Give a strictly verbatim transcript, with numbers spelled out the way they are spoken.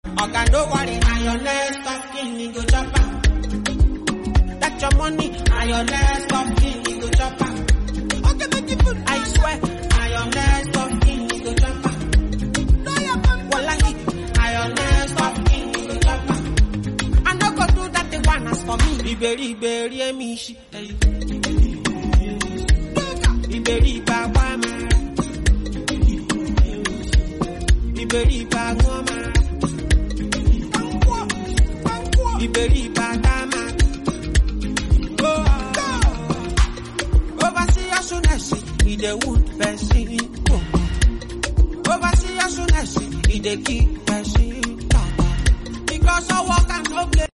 Okay, don't worry, now your next of king, you go chop am. That your money, now your next of king, you go chop am. Okay, make it good. I swear, now your next of king, you go chop am. No, your man, wallahi, now your next of king, you go chop am. I no go do that the one as for me. Iberi, iberi, emishi. Iberi, bawama. Iberi, bawama. Iberi Badama. Oh, oversee your sonesi, he the wood person. Oversee your sonesi, he the key person. Because I walk and no play.